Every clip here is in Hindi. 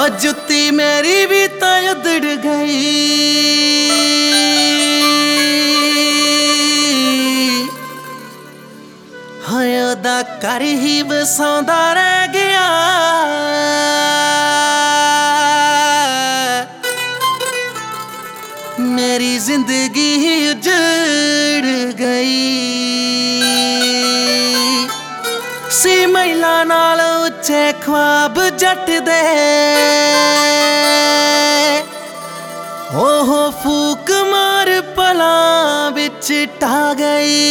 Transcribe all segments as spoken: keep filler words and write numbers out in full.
ओ जुत्ती मेरी भी तो उधड़ गई, हाय ओदा घर ही बसांदा रह गया। मेरी जिंदगी ही उजड़ गई। सी महिला नाल उच्चे ख्वाब जट दे, ओहो फूक मार पला बिच टा गई।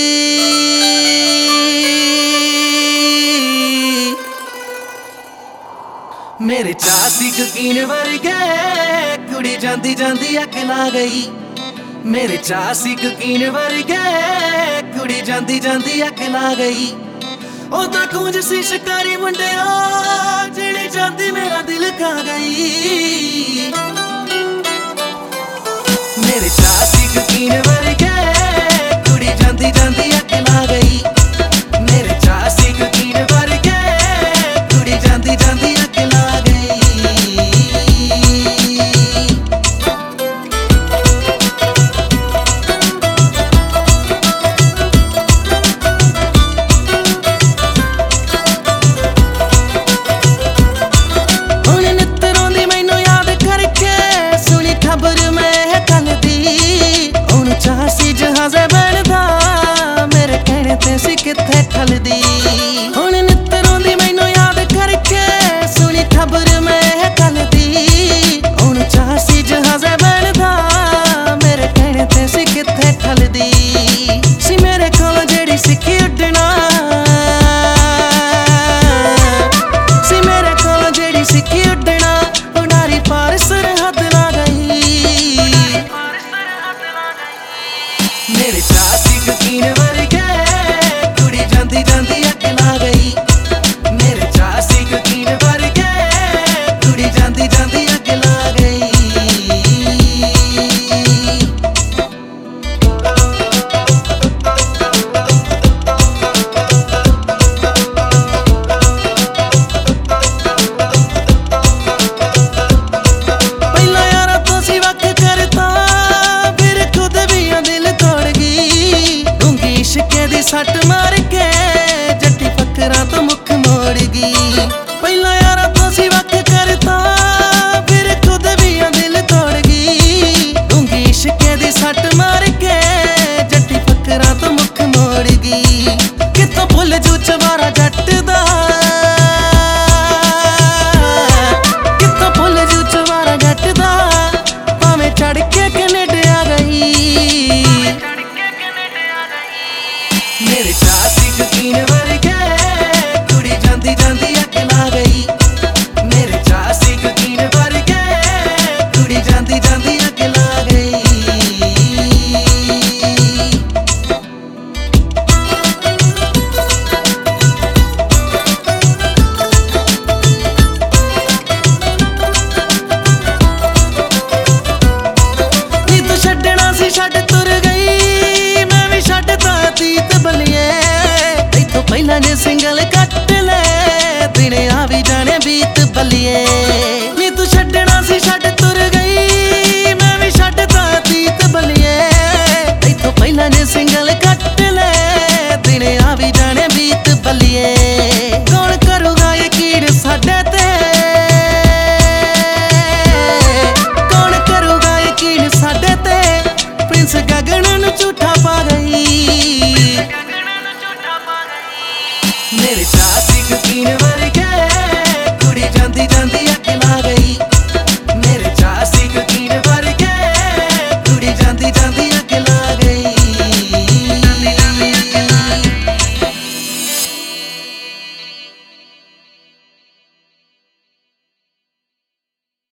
मेरे चासी यकीन वर्गे कुड़ी जांदी जांदी अग ला गई। मेरे चासी यकीन वर्गे कुड़ी जांदी जांदी अग ला गई। ओदा कुंज सी शिकारी मुंडिया जेड़ी जांदी मेरा दिल खा गई। मेरे चासी यकीन वर्गे कुड़ी जांदी जांदी अग ला गई। मेरे चासी यकीन वर्गे कुड़ी जांदी जांदी अग ला गई। किथे ठलदी हुण नित रोंदी मैनू याद करके सुनी खबर मैं कलदी। हुण चासी जहाज़े बनदा मेरे कहने ते सी किथे ठलदी। सी मेरे कोल जेड़ी सिक्खी उड्डना, सी मेरे कोल जेड़ी सिक्खी उड्डना उडारी पार सरहद ला गई। मेरे चासी यकीन वर्गे जांदी जांदी अग ला गई। मेरे चासी यकीन वर्गे कुड़ी जांदी जांदी अग ला गई। पहला यारा तो सी वक्त करता फिर खुद भी दिल तोड़ गई। डूंगी इश्के दी सट मार के जट्टी फकरा तो मुख मोड़ गई। पहला यारा तो सी वक्त करता फिर खुद भी दिल तोड़ गई। डूंगी इश्के दी सट मार के जट्टी फकरा तो मुख मोड़ गई। कितों भुल जू चवारा जट दा, कितों भुल जू चवारा जट दा भावें चढ़ के कनेडा गई। मेरे चासी यकीन वर्गे कुड़ी जांदी जांदी अग ला गई। मेरे चासी यकीन वर्गे कुड़ी जांदी जांदी अग ला गई। नी तू छड्डना सी छड्ड तुर गई, मैं भी छड्डता अतीत बलिए। इथों पहला ने सिंगल कट ले दिन आ भी जाने बीत बलिए। नी तू छड्डना सी छड्ड तुर गई, मैं भी छड्डता अतीत बलिए। इथों पहला ने सिंगल कट ले दिन आ भी जाने बीत बलिए। कौन करूगा यकीन साडे ते, कौन करूगा यकीन साडे ते प्रिंस गगन नू झूठा पा गई। मेरे चासी यकीन वर्गे कुड़ी जांदी जांदी अग ला गई। मेरे चासी यकीन वर्गे कुड़ी जांदी जांदी